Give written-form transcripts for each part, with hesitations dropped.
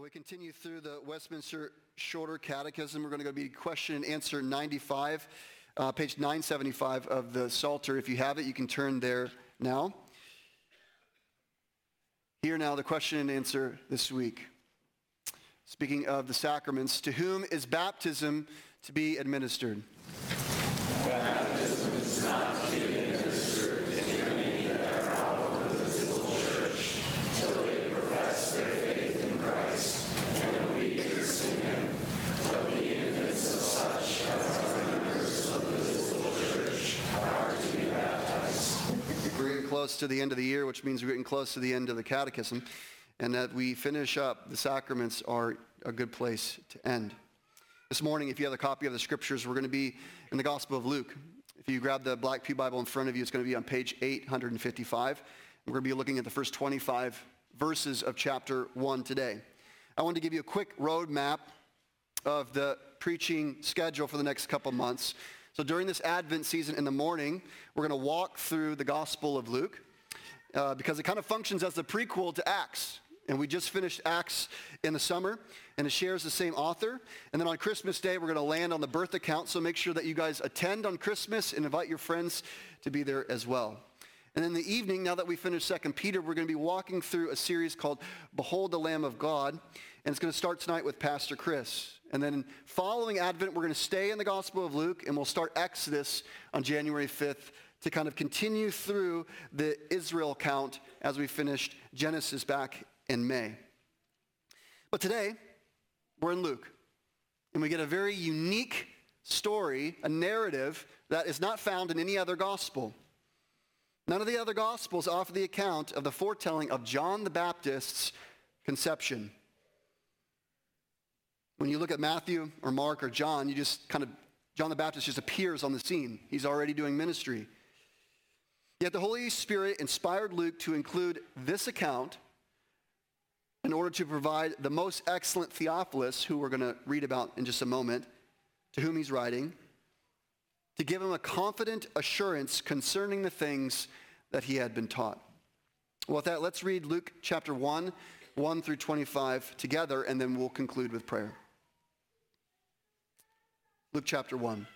We continue through the Westminster Shorter Catechism. We're going to go be question and answer 95, page 975 of the Psalter. If you have it, you can turn there now. Here now the question and answer this week. Speaking of the sacraments, to whom is baptism to be administered? Baptism is not to be administered in any of the visible church till they profess their faith in Christ and obedience to Him, but the infants of such as are members of the visible church are to be baptized. We're getting close to the end of the year, which means we're getting close to the end of the catechism, and that we finish up, the sacraments are a good place to end. This morning, if you have a copy of the scriptures, we're going to be in the Gospel of Luke. If you grab the Black Pew Bible in front of you, it's going to be on page 855. We're going to be looking at the first 25 verses of chapter 1 today. I want to give you a quick roadmap of the preaching schedule for the next couple months. So during this Advent season in the morning, we're going to walk through the Gospel of Luke because it kind of functions as the prequel to Acts. And we just finished Acts in the summer, and it shares the same author. And then on Christmas Day, we're going to land on the birth account, so make sure that you guys attend on Christmas and invite your friends to be there as well. And in the evening, now that we finished 2 Peter, we're going to be walking through a series called Behold the Lamb of God, and it's going to start tonight with Pastor Chris. And then following Advent, we're going to stay in the Gospel of Luke, and we'll start Exodus on January 5th to kind of continue through the Israel account as we finished Genesis back in May. But today, we're in Luke, and we get a very unique story, a narrative that is not found in any other gospel. None of the other gospels offer the account of the foretelling of John the Baptist's conception. When you look at Matthew or Mark or John, John the Baptist just appears on the scene. He's already doing ministry. Yet the Holy Spirit inspired Luke to include this account in order to provide the most excellent Theophilus, who we're going to read about in just a moment, to whom he's writing, to give him a confident assurance concerning the things that he had been taught. Well, with that, let's read Luke chapter 1, 1 through 25 together, and then we'll conclude with prayer. Luke chapter 1.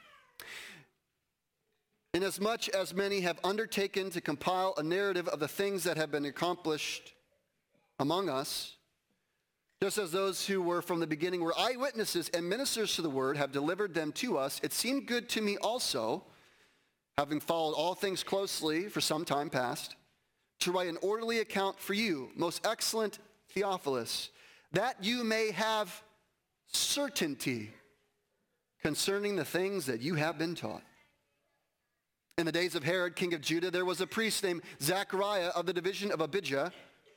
Inasmuch as many have undertaken to compile a narrative of the things that have been accomplished among us, just as those who were from the beginning were eyewitnesses and ministers to the word have delivered them to us, it seemed good to me also, having followed all things closely for some time past, to write an orderly account for you, most excellent Theophilus, that you may have certainty concerning the things that you have been taught. In the days of Herod, king of Judah, there was a priest named Zechariah of the division of Abijah,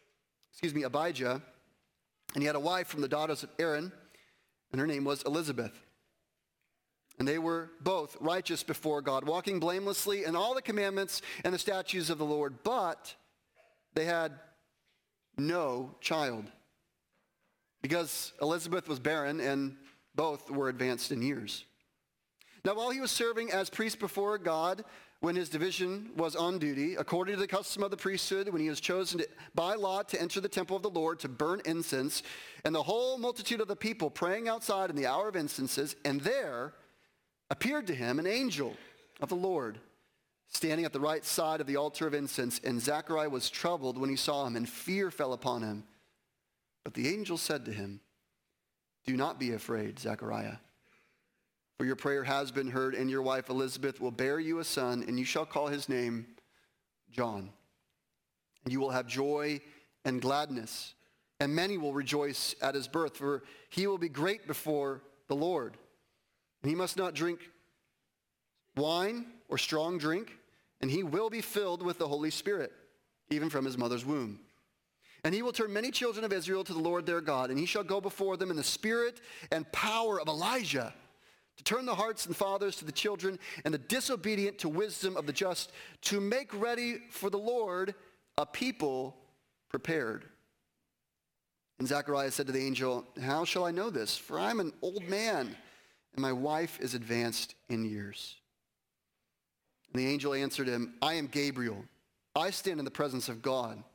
and he had a wife from the daughters of Aaron, and her name was Elizabeth. And they were both righteous before God, walking blamelessly in all the commandments and the statutes of the Lord, but they had no child, because Elizabeth was barren and both were advanced in years. Now while he was serving as priest before God, when his division was on duty, according to the custom of the priesthood, when he was chosen by lot to enter the temple of the Lord to burn incense, and the whole multitude of the people praying outside in the hour of incenses, and there appeared to him an angel of the Lord, standing at the right side of the altar of incense, and Zechariah was troubled when he saw him, and fear fell upon him. But the angel said to him, "Do not be afraid, Zechariah. For your prayer has been heard, and your wife Elizabeth will bear you a son, and you shall call his name John. And you will have joy and gladness, and many will rejoice at his birth, for he will be great before the Lord. And he must not drink wine or strong drink, and he will be filled with the Holy Spirit, even from his mother's womb. And he will turn many children of Israel to the Lord their God, and he shall go before them in the spirit and power of Elijah, to turn the hearts and fathers to the children, and the disobedient to wisdom of the just, to make ready for the Lord a people prepared." And Zechariah said to the angel, "How shall I know this? For I am an old man, and my wife is advanced in years." And the angel answered him, "I am Gabriel. I stand in the presence of God,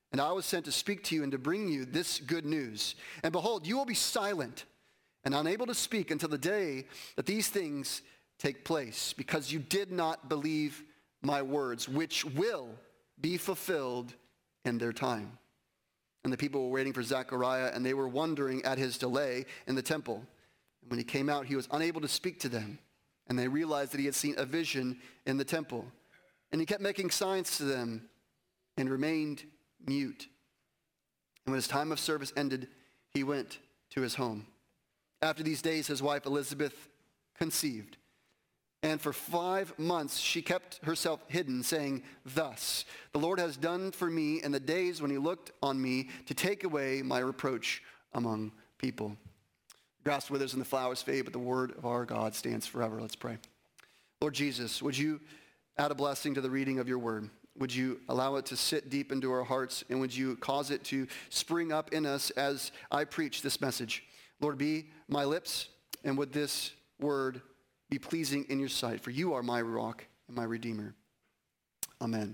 And I was sent to speak to you and to bring you this good news. And behold, you will be silent and unable to speak until the day that these things take place, because you did not believe my words, which will be fulfilled in their time. And the people were waiting for Zechariah, and they were wondering at his delay in the temple. And when he came out, he was unable to speak to them. And they realized that he had seen a vision in the temple. And he kept making signs to them and remained mute. And when his time of service ended, he went to his home. After these days, his wife Elizabeth conceived. And for 5 months she kept herself hidden, saying, "Thus, the Lord has done for me in the days when he looked on me to take away my reproach among people." The grass withers and the flowers fade, but the word of our God stands forever. Let's pray. Lord Jesus, would you add a blessing to the reading of your word? Would you allow it to sit deep into our hearts, and would you cause it to spring up in us as I preach this message? Lord, be my lips, and would this word be pleasing in your sight, for you are my rock and my redeemer. Amen.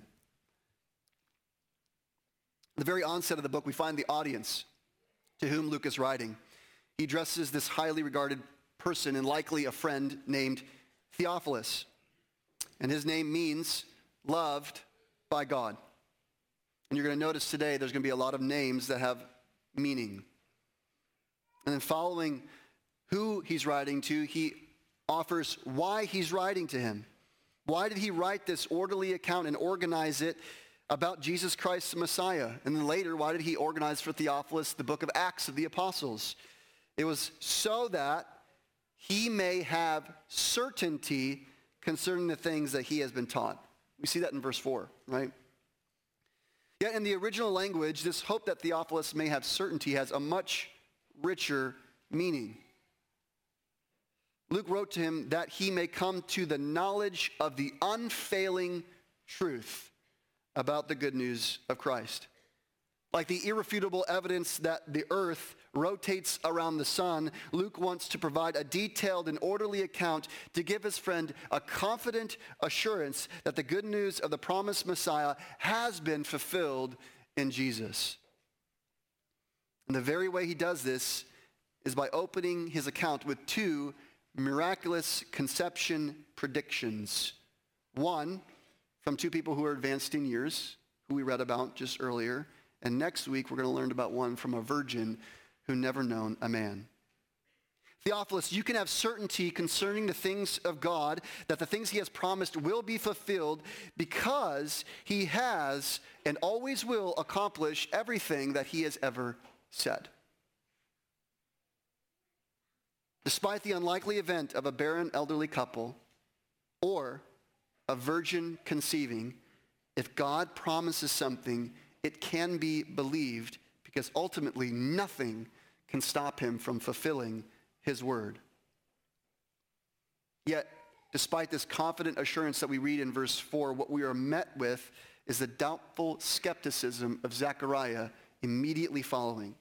At the very onset of the book, we find the audience to whom Luke is writing. He addresses this highly regarded person, and likely a friend, named Theophilus. And his name means loved by God. And you're going to notice today there's going to be a lot of names that have meaning. And then following who he's writing to, he offers why he's writing to him. Why did he write this orderly account and organize it about Jesus Christ the Messiah? And then later, why did he organize for Theophilus the book of Acts of the Apostles? It was so that he may have certainty concerning the things that he has been taught. We see that in verse 4, right? Yet in the original language, this hope that Theophilus may have certainty has a much richer meaning. Luke wrote to him that he may come to the knowledge of the unfailing truth about the good news of Christ. Like the irrefutable evidence that the earth rotates around the sun, Luke wants to provide a detailed and orderly account to give his friend a confident assurance that the good news of the promised Messiah has been fulfilled in Jesus. And the very way he does this is by opening his account with 2 miraculous conception predictions. One from 2 people who are advanced in years, who we read about just earlier. And next week, we're going to learn about one from a virgin who never known a man. Theophilus, you can have certainty concerning the things of God, that the things he has promised will be fulfilled, because he has and always will accomplish everything that he has ever said. Despite the unlikely event of a barren elderly couple or a virgin conceiving, if God promises something, it can be believed, because ultimately nothing can stop him from fulfilling his word. Yet, despite this confident assurance that we read in verse 4, what we are met with is the doubtful skepticism of Zechariah immediately following.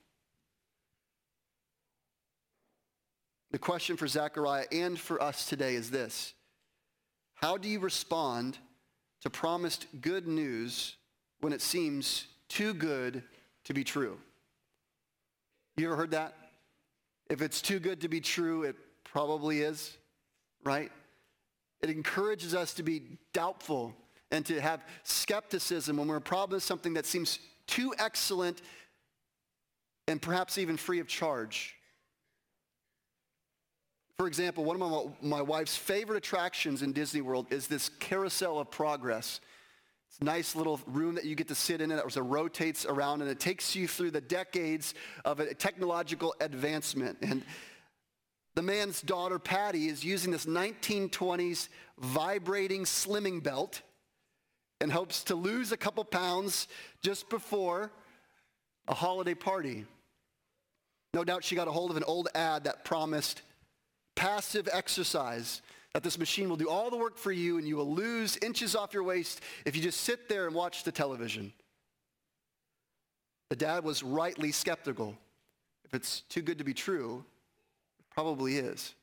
The question for Zechariah and for us today is this: how do you respond to promised good news when it seems too good to be true? You ever heard that? If it's too good to be true, it probably is, right? It encourages us to be doubtful and to have skepticism when we're promised something that seems too excellent and perhaps even free of charge. For example, one of my wife's favorite attractions in Disney World is this Carousel of Progress. It's a nice little room that you get to sit in, and it rotates around, and it takes you through the decades of a technological advancement. And the man's daughter, Patty, is using this 1920s vibrating slimming belt and hopes to lose a couple pounds just before a holiday party. No doubt she got a hold of an old ad that promised passive exercise, that this machine will do all the work for you and you will lose inches off your waist if you just sit there and watch the television. The dad was rightly skeptical. If it's too good to be true, it probably is.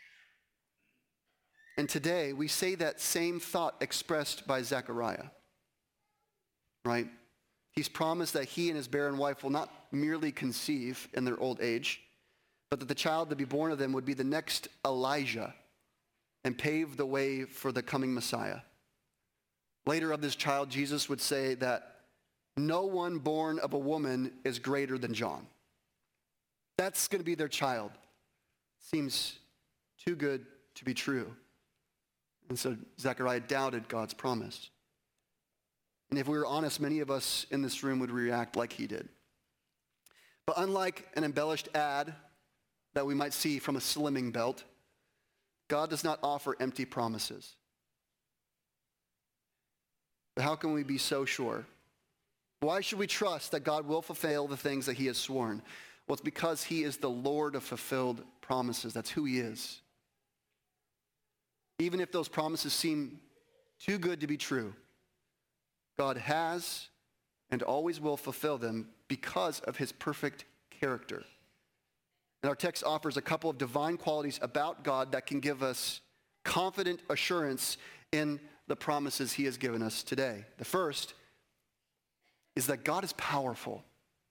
And today we say that same thought expressed by Zechariah, right? He's promised that he and his barren wife will not merely conceive in their old age, but that the child to be born of them would be the next Elijah and pave the way for the coming Messiah. Later of this child, Jesus would say that no one born of a woman is greater than John. That's going to be their child. Seems too good to be true. And so Zechariah doubted God's promise. And if we were honest, many of us in this room would react like he did. But unlike an embellished ad that we might see from a slimming belt, God does not offer empty promises. But how can we be so sure? Why should we trust that God will fulfill the things that he has sworn? Well, it's because he is the Lord of fulfilled promises. That's who he is. Even if those promises seem too good to be true, God has and always will fulfill them because of his perfect character. And our text offers a couple of divine qualities about God that can give us confident assurance in the promises he has given us today. The first is that God is powerful.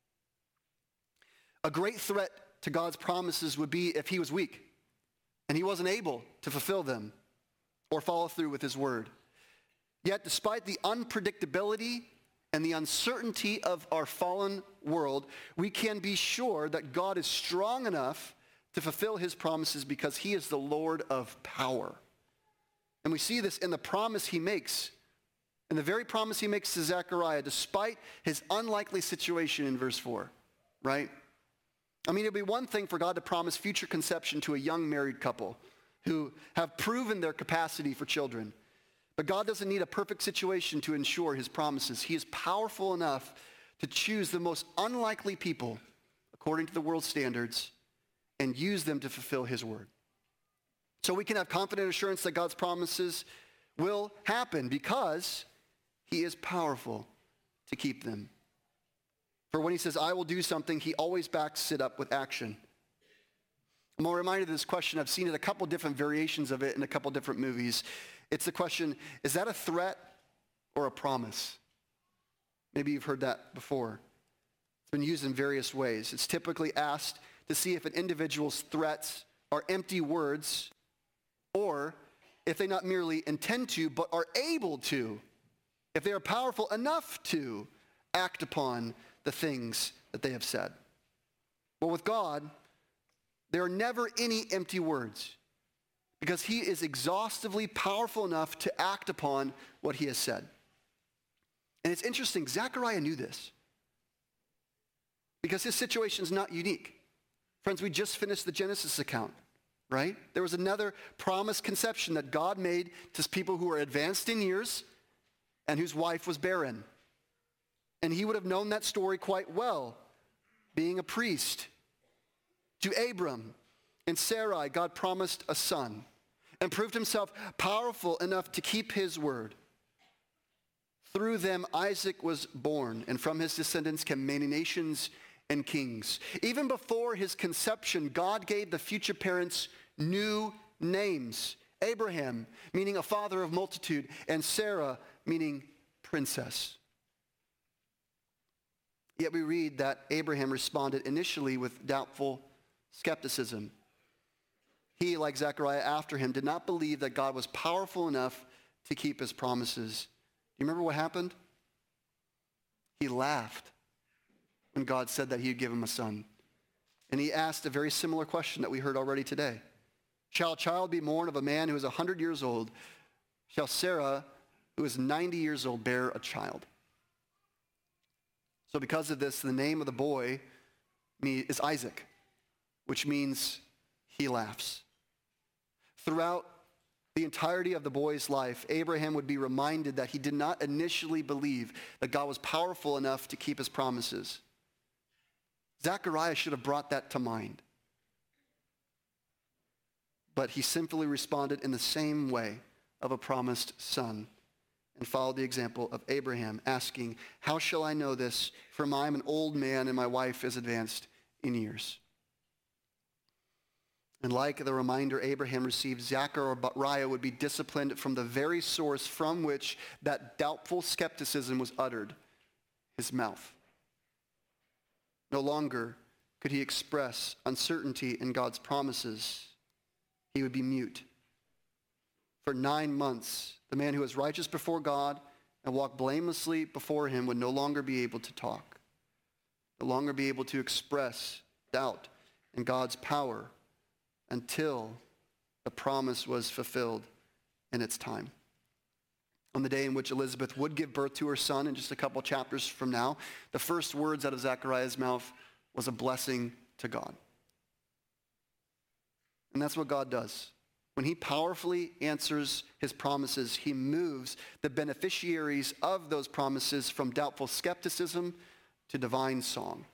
A great threat to God's promises would be if he was weak and he wasn't able to fulfill them or follow through with his word. Yet, despite the unpredictability and the uncertainty of our fallen world, we can be sure that God is strong enough to fulfill his promises because he is the Lord of power. And we see this in the promise he makes, in the very promise he makes to Zechariah, despite his unlikely situation in verse 4, right? I mean, it'd be one thing for God to promise future conception to a young married couple who have proven their capacity for children. But God doesn't need a perfect situation to ensure his promises. He is powerful enough to choose the most unlikely people, according to the world's standards, and use them to fulfill his word. So we can have confident assurance that God's promises will happen because he is powerful to keep them. For when he says, I will do something, he always backs it up with action. I'm more reminded of this question. I've seen it a couple different variations of it in a couple different movies. It's the question, is that a threat or a promise? Maybe you've heard that before. It's been used in various ways. It's typically asked to see if an individual's threats are empty words or if they not merely intend to but are able to, if they are powerful enough to act upon the things that they have said. Well, with God, there are never any empty words because he is exhaustively powerful enough to act upon what he has said. And it's interesting, Zechariah knew this because his situation is not unique. Friends, we just finished the Genesis account, right? There was another promised conception that God made to people who were advanced in years and whose wife was barren. And he would have known that story quite well, being a priest. To Abram and Sarai, God promised a son and proved himself powerful enough to keep his word. Through them, Isaac was born, and from his descendants came many nations and kings. Even before his conception, God gave the future parents new names. Abraham, meaning a father of multitude, and Sarah, meaning princess. Yet we read that Abraham responded initially with doubtful skepticism. He, like Zechariah after him, did not believe that God was powerful enough to keep his promises. Do you remember what happened? He laughed when God said that he would give him a son. And he asked a very similar question that we heard already today. Shall a child be born of a man who is 100 years old? Shall Sarah, who is 90 years old, bear a child? So because of this, the name of the boy is Isaac, which means he laughs. Throughout the entirety of the boy's life, Abraham would be reminded that he did not initially believe that God was powerful enough to keep his promises. Zechariah should have brought that to mind. But he simply responded in the same way of a promised son and followed the example of Abraham, asking, how shall I know this? For I am an old man and my wife is advanced in years. And like the reminder Abraham received, Zechariah would be disciplined from the very source from which that doubtful skepticism was uttered. his mouth. No longer could he express uncertainty in God's promises. He would be mute. For 9 months, the man who was righteous before God and walked blamelessly before him would no longer be able to talk, no longer be able to express doubt in God's power until the promise was fulfilled in its time. On the day in which Elizabeth would give birth to her son in just a couple chapters from now, the first words out of Zechariah's mouth was a blessing to God. And that's what God does. When he powerfully answers his promises, he moves the beneficiaries of those promises from doubtful skepticism to divine song.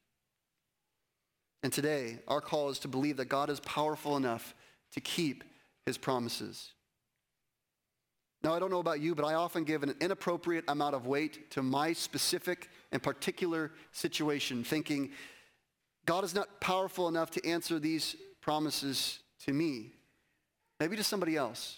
And today, our call is to believe that God is powerful enough to keep his promises. Now, I don't know about you, but I often give an inappropriate amount of weight to my specific and particular situation, thinking God is not powerful enough to answer these promises to me, maybe to somebody else.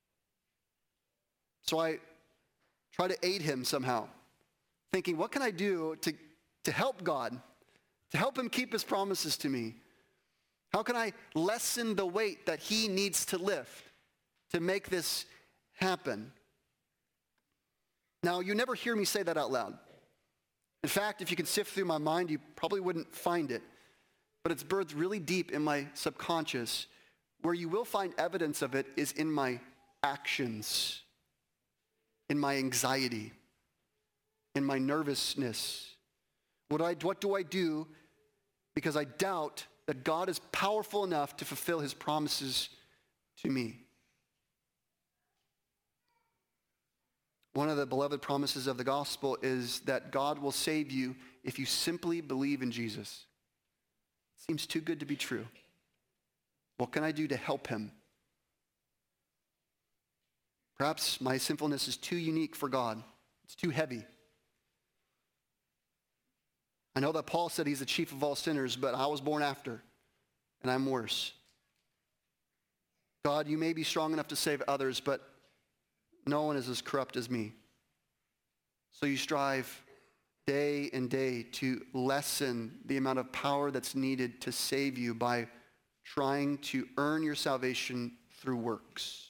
So I try to aid him somehow, thinking, what can I do to help God, to help him keep his promises to me? How can I lessen the weight that he needs to lift to make this happen? Now, you never hear me say that out loud. In fact, if you could sift through my mind, you probably wouldn't find it. But it's birthed really deep in my subconscious. Where you will find evidence of it is in my actions, in my anxiety, in my nervousness. What do I do because I doubt that God is powerful enough to fulfill his promises to me? One of the beloved promises of the gospel is that God will save you if you simply believe in Jesus. It seems too good to be true. What can I do to help him? Perhaps my sinfulness is too unique for God. It's too heavy. I know that Paul said he's the chief of all sinners, but I was born after, and I'm worse. God, you may be strong enough to save others, but no one is as corrupt as me. So you strive day and day to lessen the amount of power that's needed to save you by trying to earn your salvation through works.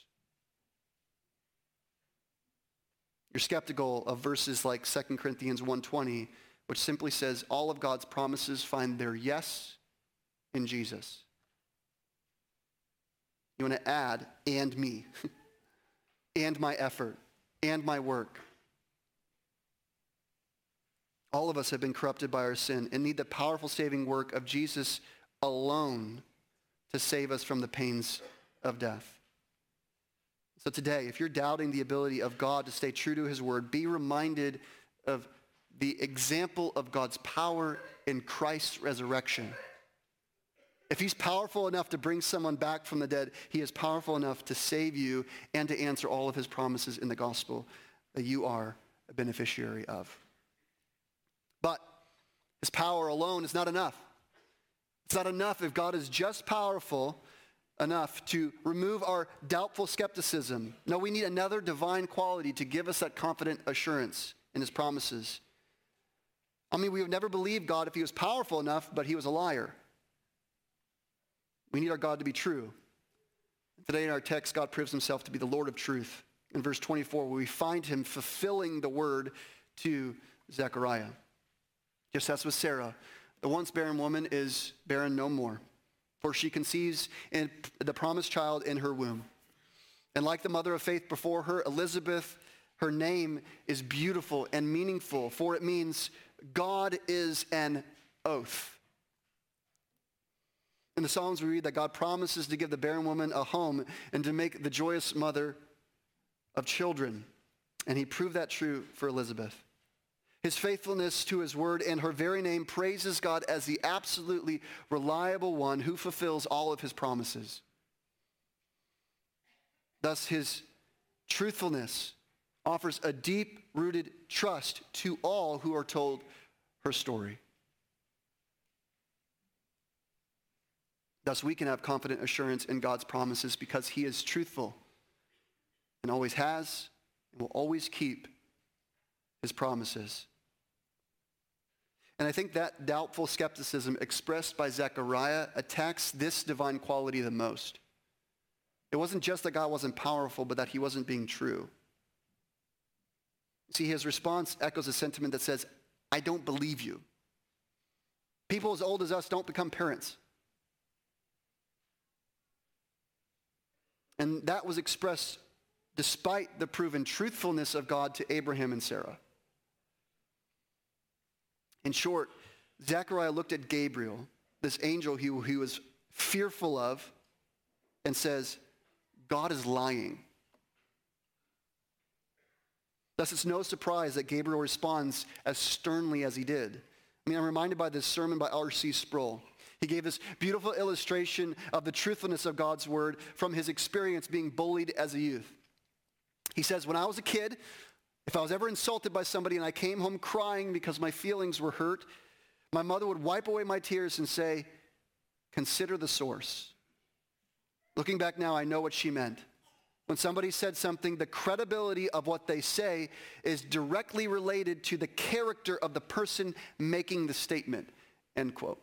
You're skeptical of verses like 2 Corinthians 1:20, which simply says all of God's promises find their yes in Jesus. You want to add, and me, and my effort, and my work. All of us have been corrupted by our sin and need the powerful saving work of Jesus alone to save us from the pains of death. So today, if you're doubting the ability of God to stay true to his word, be reminded of the example of God's power in Christ's resurrection. If he's powerful enough to bring someone back from the dead, he is powerful enough to save you and to answer all of his promises in the gospel that you are a beneficiary of. But his power alone is not enough. It's not enough if God is just powerful enough to remove our doubtful skepticism. No, we need another divine quality to give us that confident assurance in his promises. I mean, we would never believe God if he was powerful enough, but he was a liar. We need our God to be true. Today in our text, God proves himself to be the Lord of truth. In verse 24, where we find him fulfilling the word to Zechariah. Just as with Sarah, the once barren woman is barren no more, for she conceives in the promised child in her womb. And like the mother of faith before her, Elizabeth, her name is beautiful and meaningful, for it means God is an oath. In the Psalms, we read that God promises to give the barren woman a home and to make the joyous mother of children. And he proved that true for Elizabeth. His faithfulness to his word and her very name praises God as the absolutely reliable one who fulfills all of his promises. Thus, his truthfulness offers a deep-rooted trust to all who are told her story. Thus, we can have confident assurance in God's promises because he is truthful and always has and will always keep his promises. And I think that doubtful skepticism expressed by Zechariah attacks this divine quality the most. It wasn't just that God wasn't powerful, but that he wasn't being true. See, his response echoes a sentiment that says, I don't believe you. People as old as us don't become parents. And that was expressed despite the proven truthfulness of God to Abraham and Sarah. In short, Zechariah looked at Gabriel, this angel he was fearful of, and says, God is lying. Thus, it's no surprise that Gabriel responds as sternly as he did. I mean, I'm reminded by this sermon by R.C. Sproul. He gave this beautiful illustration of the truthfulness of God's word from his experience being bullied as a youth. He says, when I was a kid, if I was ever insulted by somebody and I came home crying because my feelings were hurt, my mother would wipe away my tears and say, consider the source. Looking back now, I know what she meant. When somebody said something, the credibility of what they say is directly related to the character of the person making the statement, end quote.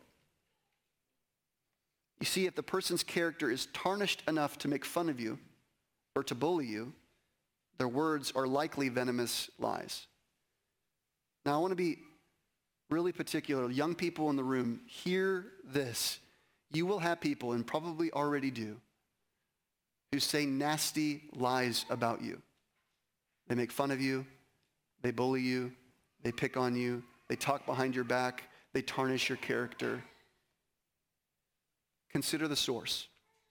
You see, if the person's character is tarnished enough to make fun of you or to bully you, their words are likely venomous lies. Now, I want to be really particular. Young people in the room, hear this. You will have people, and probably already do, who say nasty lies about you. They make fun of you. They bully you. They pick on you. They talk behind your back. They tarnish your character. Consider the source.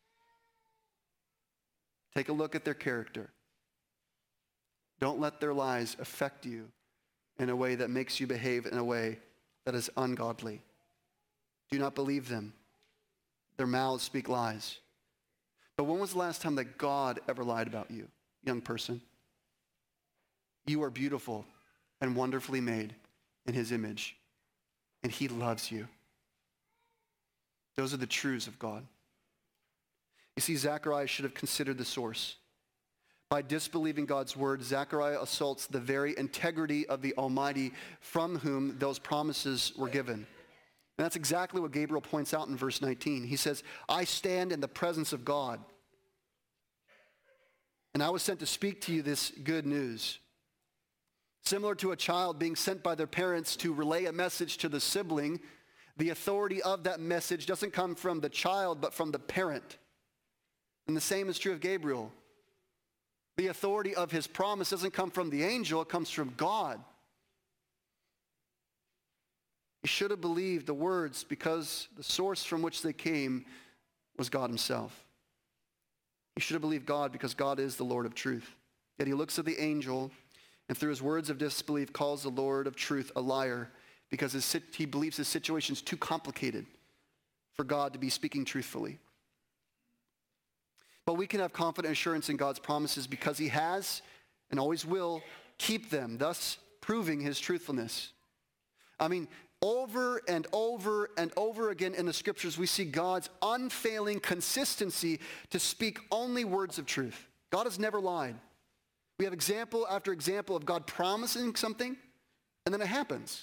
Take a look at their character. Don't let their lies affect you in a way that makes you behave in a way that is ungodly. Do not believe them. Their mouths speak lies. But when was the last time that God ever lied about you, young person? You are beautiful and wonderfully made in his image, and he loves you. Those are the truths of God. You see, Zechariah should have considered the source. By disbelieving God's word, Zechariah assaults the very integrity of the Almighty from whom those promises were given. And that's exactly what Gabriel points out in verse 19. He says, I stand in the presence of God, and I was sent to speak to you this good news. Similar to a child being sent by their parents to relay a message to the sibling, the authority of that message doesn't come from the child, but from the parent. And the same is true of Gabriel. The authority of his promise doesn't come from the angel, it comes from God. He should have believed the words because the source from which they came was God himself. He should have believed God because God is the Lord of truth. Yet he looks at the angel and through his words of disbelief calls the Lord of truth a liar because he believes his situation is too complicated for God to be speaking truthfully. But we can have confident assurance in God's promises because he has and always will keep them, thus proving his truthfulness. I mean, over and over and over again in the scriptures, we see God's unfailing consistency to speak only words of truth. God has never lied. We have example after example of God promising something, and then it happens.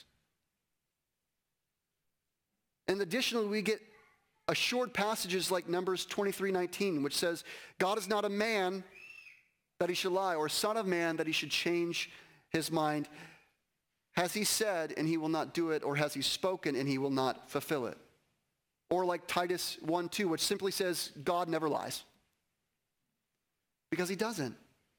And additionally, we get assured passages like Numbers 23:19, which says, God is not a man that he should lie, or a son of man that he should change his mind. Has he said, and he will not do it, or has he spoken, and he will not fulfill it? Or like Titus 1:2, which simply says, God never lies. Because he doesn't.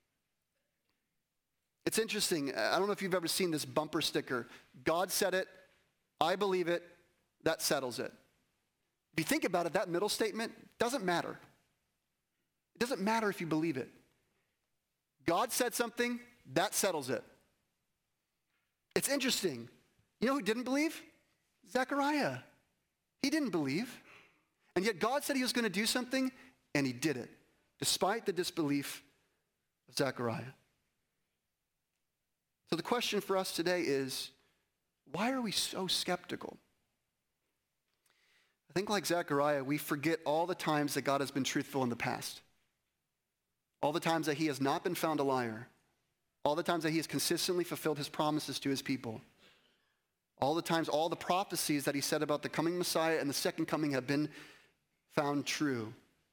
It's interesting. I don't know if you've ever seen this bumper sticker. God said it, I believe it, that settles it. If you think about it, that middle statement doesn't matter. It doesn't matter if you believe it. God said something, that settles it. It's interesting. You know who didn't believe? Zechariah. He didn't believe. And yet God said he was going to do something, and he did it, despite the disbelief of Zechariah. So the question for us today is, why are we so skeptical? I think like Zechariah, we forget all the times that God has been truthful in the past. All the times that he has not been found a liar. All the times that he has consistently fulfilled his promises to his people. All the times, all the prophecies that he said about the coming Messiah and the second coming have been found true.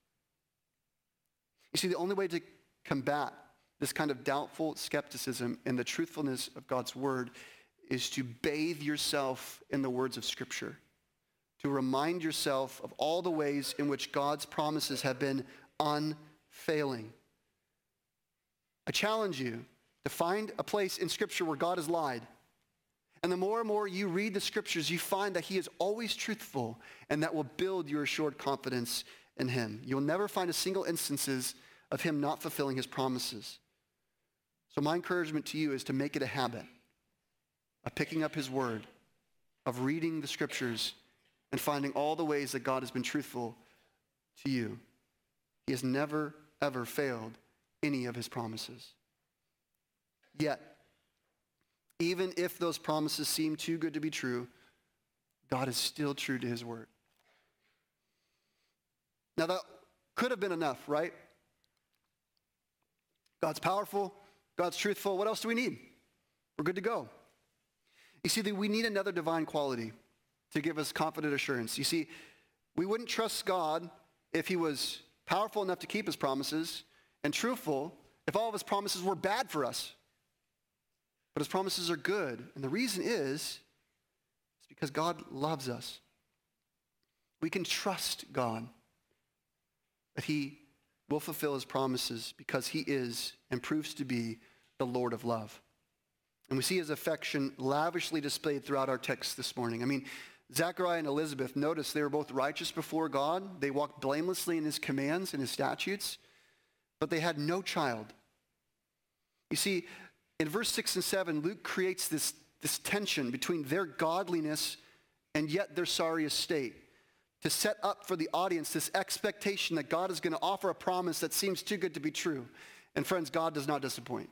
You see, the only way to combat this kind of doubtful skepticism in the truthfulness of God's word is to bathe yourself in the words of Scripture, to remind yourself of all the ways in which God's promises have been unfailing. I challenge you to find a place in Scripture where God has lied. And the more and more you read the Scriptures, you find that he is always truthful, and that will build your assured confidence in him. You'll never find a single instances of him not fulfilling his promises. So my encouragement to you is to make it a habit of picking up his word, of reading the Scriptures, and finding all the ways that God has been truthful to you. He has never, ever failed any of his promises. Yet, even if those promises seem too good to be true, God is still true to his word. Now that could have been enough, right? God's powerful, God's truthful. What else do we need? We're good to go. You see, we need another divine quality to give us confident assurance. You see, we wouldn't trust God if he was powerful enough to keep his promises and truthful if all of his promises were bad for us. But his promises are good. And the reason is because God loves us. We can trust God that he will fulfill his promises because he is and proves to be the Lord of love. And we see his affection lavishly displayed throughout our text this morning. I mean, Zechariah and Elizabeth, notice they were both righteous before God. They walked blamelessly in his commands and his statutes, but they had no child. You see, in verse 6 and 7, Luke creates this tension between their godliness and yet their sorry estate to set up for the audience this expectation that God is going to offer a promise that seems too good to be true. And friends, God does not disappoint.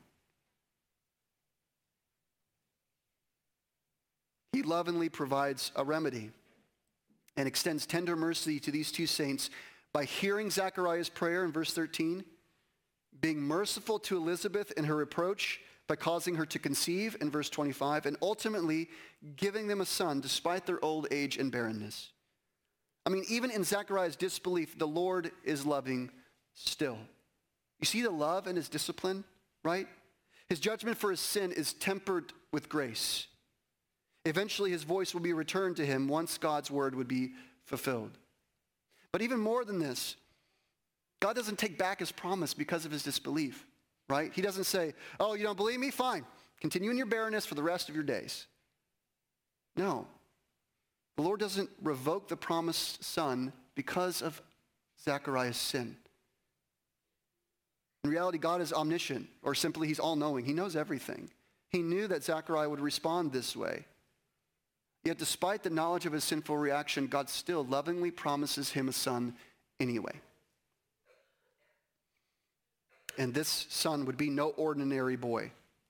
He lovingly provides a remedy and extends tender mercy to these two saints by hearing Zechariah's prayer in verse 13, being merciful to Elizabeth in her reproach by causing her to conceive in verse 25, and ultimately giving them a son despite their old age and barrenness. I mean, even in Zechariah's disbelief, the Lord is loving still. You see the love in his discipline, right? His judgment for his sin is tempered with grace. Eventually his voice will be returned to him once God's word would be fulfilled. But even more than this, God doesn't take back his promise because of his disbelief, right? He doesn't say, oh, you don't believe me? Fine. Continue in your barrenness for the rest of your days. No. The Lord doesn't revoke the promised son because of Zechariah's sin. In reality, God is omniscient, or simply he's all-knowing. He knows everything. He knew that Zechariah would respond this way. Yet despite the knowledge of his sinful reaction, God still lovingly promises him a son anyway. And this son would be no ordinary boy.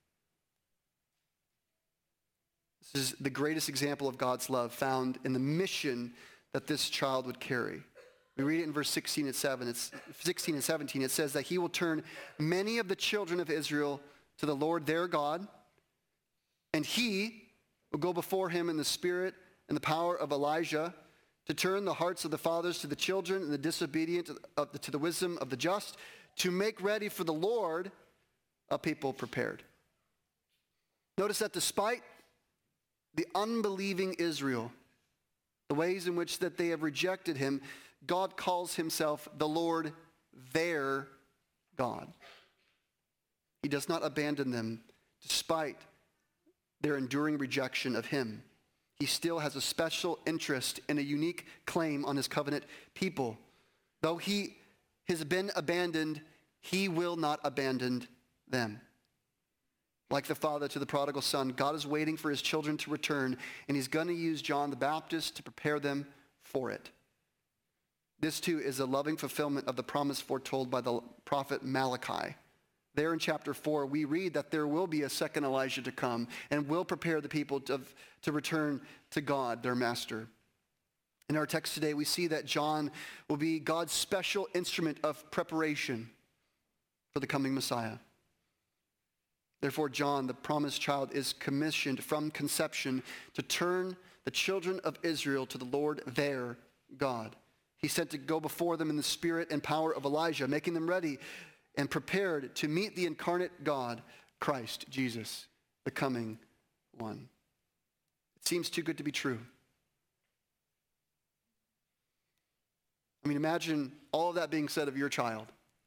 This is the greatest example of God's love found in the mission that this child would carry. We read it in verse 16 and 17. It says that he will turn many of the children of Israel to the Lord their God, and he will go before him in the spirit and the power of Elijah to turn the hearts of the fathers to the children and the disobedient to the wisdom of the just, to make ready for the Lord a people prepared. Notice that despite the unbelieving Israel, the ways in which that they have rejected him, God calls himself the Lord their God. He does not abandon them despite their enduring rejection of him. He still has a special interest and a unique claim on his covenant people. Though he has been abandoned, he will not abandon them. Like the father to the prodigal son, God is waiting for his children to return, and he's going to use John the Baptist to prepare them for it. This too is a loving fulfillment of the promise foretold by the prophet Malachi. There in chapter 4, we read that there will be a second Elijah to come and will prepare the people to return to God, their master. In our text today, we see that John will be God's special instrument of preparation for the coming Messiah. Therefore, John, the promised child, is commissioned from conception to turn the children of Israel to the Lord their God. He's sent to go before them in the spirit and power of Elijah, making them ready and prepared to meet the incarnate God, Christ Jesus, the coming one. It seems too good to be true. I mean, imagine all of that being said of your child.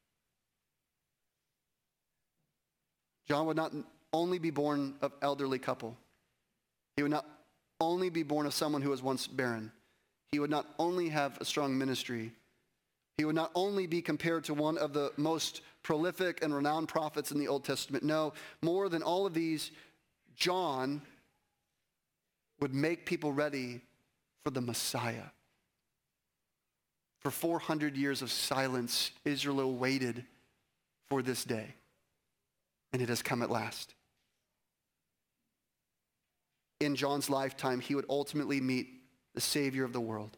John would not only be born of elderly couple. He would not only be born of someone who was once barren. He would not only have a strong ministry. He would not only be compared to one of the most prolific and renowned prophets in the Old Testament. No, more than all of these, John would make people ready for the Messiah. For 400 years of silence, Israel waited for this day, and it has come at last. In John's lifetime, he would ultimately meet the Savior of the world.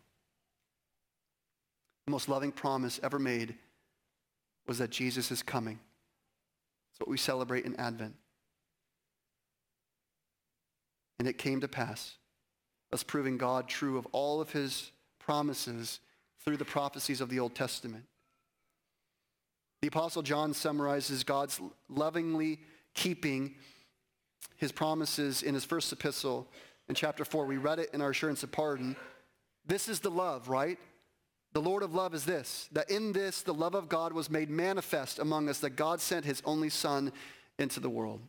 The most loving promise ever made was that Jesus is coming. That's what we celebrate in Advent. And it came to pass, thus proving God true of all of his promises through the prophecies of the Old Testament. The Apostle John summarizes God's lovingly keeping his promises in his first epistle in chapter 4. We read it in our assurance of pardon. This is the love, right? The Lord of love is this, that in this the love of God was made manifest among us, that God sent his only Son into the world.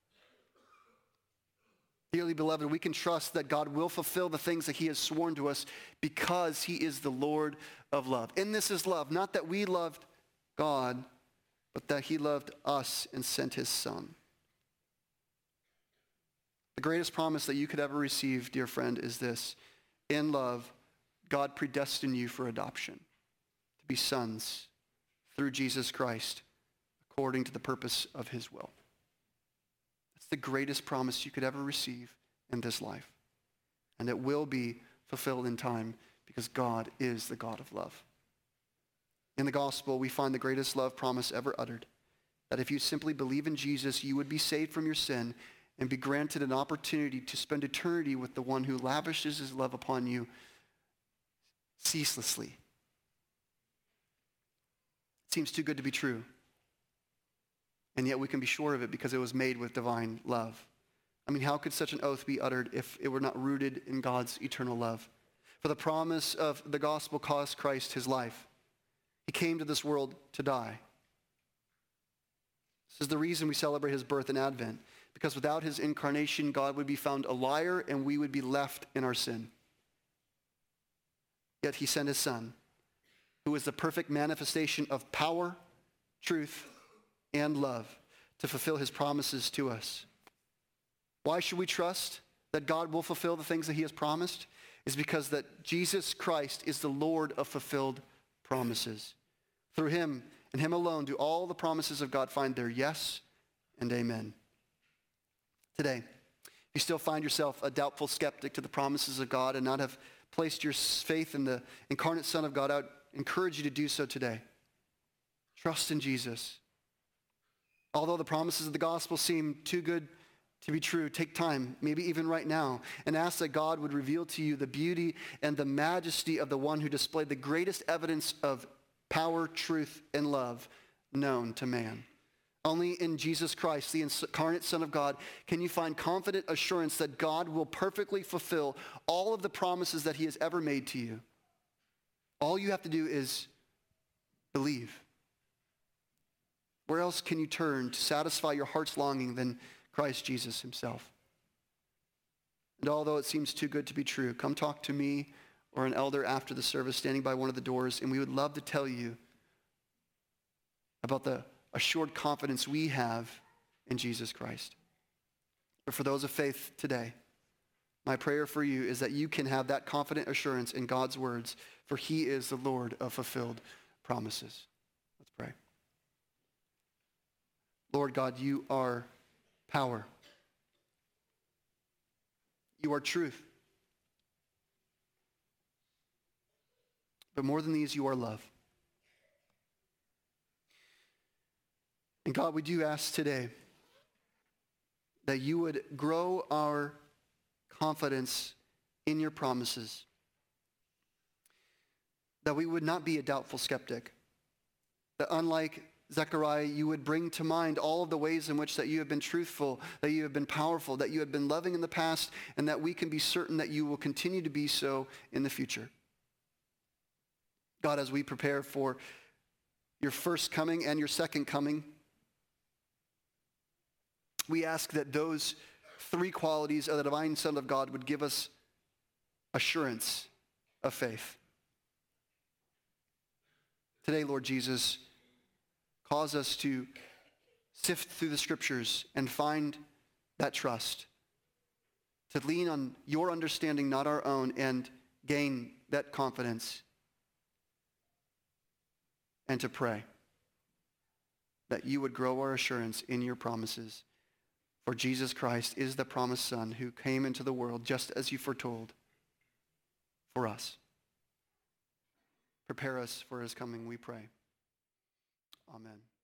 Dearly beloved, we can trust that God will fulfill the things that he has sworn to us because he is the Lord of love. In this is love, not that we loved God, but that he loved us and sent his Son. The greatest promise that you could ever receive, dear friend, is this. In love, God predestined you for adoption, to be sons through Jesus Christ, according to the purpose of his will. That's the greatest promise you could ever receive in this life. And it will be fulfilled in time because God is the God of love. In the gospel, we find the greatest love promise ever uttered, that if you simply believe in Jesus, you would be saved from your sin and be granted an opportunity to spend eternity with the one who lavishes his love upon you ceaselessly. It seems too good to be true. And yet we can be sure of it because it was made with divine love. I mean, how could such an oath be uttered if it were not rooted in God's eternal love? For the promise of the gospel cost Christ his life. He came to this world to die. This is the reason we celebrate his birth in Advent, because without his incarnation, God would be found a liar and we would be left in our sin. Yet he sent his Son, who is the perfect manifestation of power, truth, and love, to fulfill his promises to us. Why should we trust that God will fulfill the things that he has promised? Is because that Jesus Christ is the Lord of fulfilled promises. Through him and him alone do all the promises of God find their yes and amen. Today, if you still find yourself a doubtful skeptic to the promises of God and not have placed your faith in the incarnate Son of God, I would encourage you to do so today. Trust in Jesus. Although the promises of the gospel seem too good to be true, take time, maybe even right now, and ask that God would reveal to you the beauty and the majesty of the one who displayed the greatest evidence of power, truth, and love known to man. Only in Jesus Christ, the incarnate Son of God, can you find confident assurance that God will perfectly fulfill all of the promises that he has ever made to you. All you have to do is believe. Where else can you turn to satisfy your heart's longing than Christ Jesus himself? And although it seems too good to be true, come talk to me or an elder after the service standing by one of the doors, and we would love to tell you about the assured confidence we have in Jesus Christ. But for those of faith today, my prayer for you is that you can have that confident assurance in God's words, for he is the Lord of fulfilled promises. Let's pray. Lord God, you are power. You are truth. But more than these, you are love. And God, we do ask today that you would grow our confidence in your promises, that we would not be a doubtful skeptic, that unlike Zechariah, you would bring to mind all of the ways in which that you have been truthful, that you have been powerful, that you have been loving in the past, and that we can be certain that you will continue to be so in the future. God, as we prepare for your first coming and your second coming, we ask that those three qualities of the divine Son of God would give us assurance of faith. Today, Lord Jesus, cause us to sift through the scriptures and find that trust, to lean on your understanding, not our own, and gain that confidence, and to pray that you would grow our assurance in your promises. For Jesus Christ is the promised Son who came into the world just as you foretold for us. Prepare us for his coming, we pray. Amen.